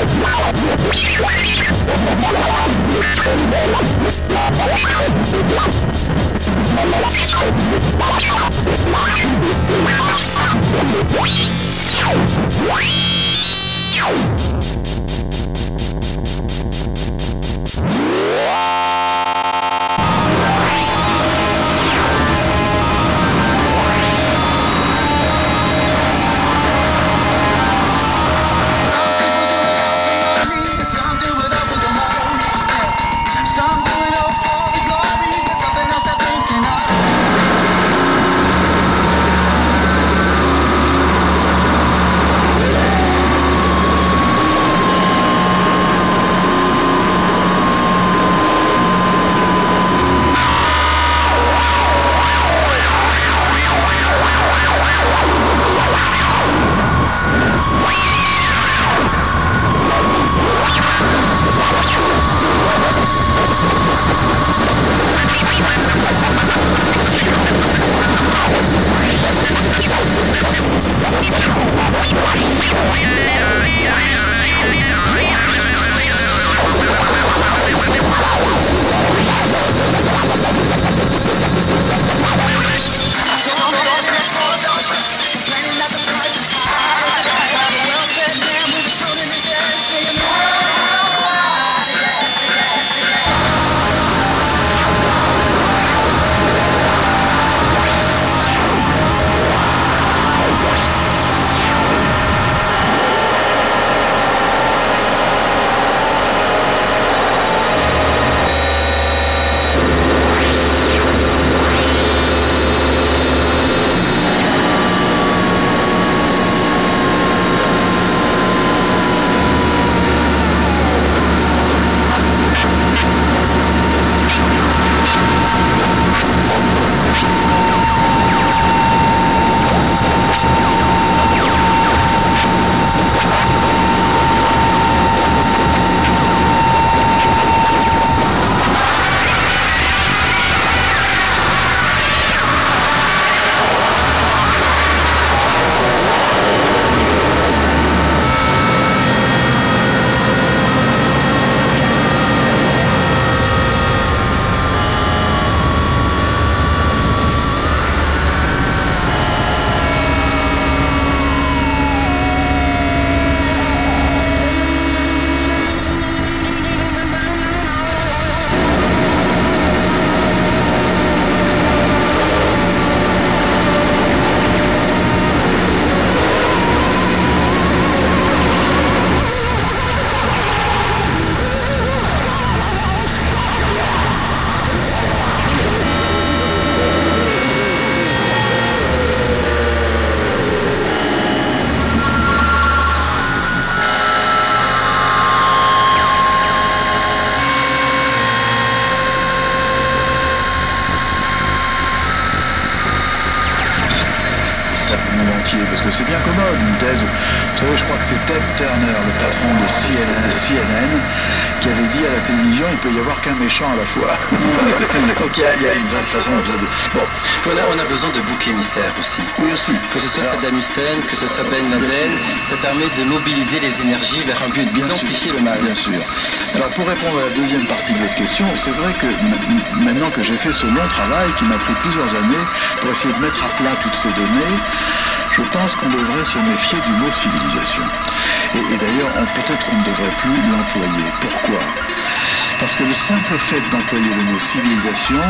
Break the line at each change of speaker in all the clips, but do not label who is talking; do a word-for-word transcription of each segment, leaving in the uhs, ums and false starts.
Parce que c'est bien commode, une thèse. Vous savez, je crois que c'est Ted Turner, le patron de C N N, qui avait dit à la télévision, il peut y avoir qu'un méchant à la fois. Donc il y, a, il y a une vraie façon de... Bon.
Voilà, on a besoin de boucs émissaires aussi.
Oui, aussi.
Que ce soit Saddam Hussein, que ce soit Ben Laden, ça permet de mobiliser les énergies vers un but, d'identifier le mal.
Bien sûr. Alors pour répondre à la deuxième partie de votre question, c'est vrai que m- maintenant que j'ai fait ce long travail qui m'a pris plusieurs années pour essayer de mettre à plat toutes ces données, je pense qu'on devrait se méfier du mot civilisation. Et, et d'ailleurs, on, peut-être on ne devrait plus l'employer. Pourquoi ? Parce que le simple fait d'employer le mot civilisation,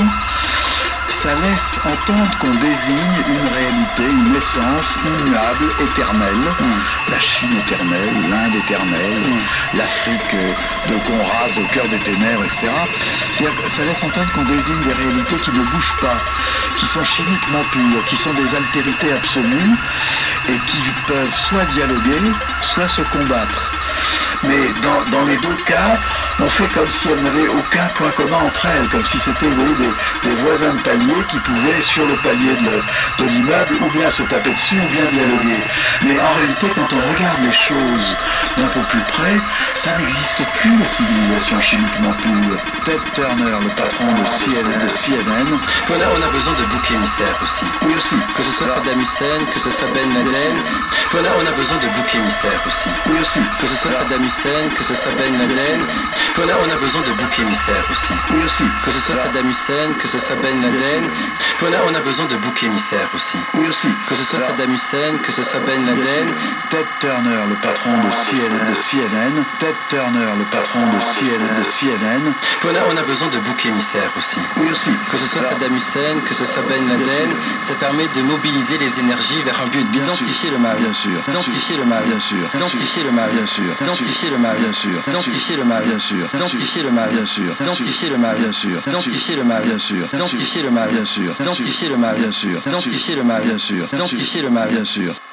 ça laisse entendre qu'on désigne une réalité, une essence immuable, éternelle. Mm. La Chine éternelle, l'Inde éternelle, mm. l'Afrique de Conrad, au cœur des ténèbres, et cetera. C'est-à-dire que ça laisse entendre qu'on désigne des réalités qui ne bougent pas, qui sont chimiquement pures, qui sont des altérités absolues et qui peuvent soit dialoguer, soit se combattre. Mais dans, dans les deux cas, on fait comme si elles n'avaient aucun point commun entre elles, comme si c'était vous voyez, des, des voisins de palier qui pouvaient, sur le palier de, de l'immeuble, ou bien se taper dessus, ou bien dialoguer. Mais en réalité, quand on regarde les choses d'un peu plus près, ça n'existe plus, la civilisation chimiquement pure. Ted Turner, le patron de C N N.
Voilà, on a besoin de boucs émissaires aussi.
Oui, aussi.
Que ce soit Alors, Saddam Hussein, que ce soit Ben Laden. Voilà, on a besoin de boucs émissaires aussi.
Oui, aussi.
Que ce soit Saddam Hussein, que ce soit Ben Laden. Voilà, on a besoin de boucs émissaires aussi.
Oui, aussi.
Que ce soit Saddam Hussein, que ce soit Ben Laden. Voilà, on a besoin de boucs émissaires aussi.
Oui, aussi.
Que ce soit Saddam Hussein, que ce soit Ben Laden.
Ted Turner, le patron de C N N. Ted Turner, le patron de C N N.
Voilà, on a besoin de boucs émissaires aussi.
Oui, aussi.
Que ce soit Saddam Hussein, que ce soit Ben Laden, ça permet de mobiliser les énergies vers un but, d'identifier le mal.
Bien sûr.
Identifier le mal.
Bien sûr.
Identifier le mal.
Bien sûr.
Identifier le mal.
Bien sûr.
Identifier le mal.
Bien sûr.
Identifier le mal.
Bien sûr.
Identifier le mal.
Bien sûr.
Identifier le mal.
Bien sûr.
Identifier le mal.
Bien sûr.
Identifier le mal.
Bien sûr.
Identifier le mal.
Bien sûr.
Identifier le mal.
Bien sûr.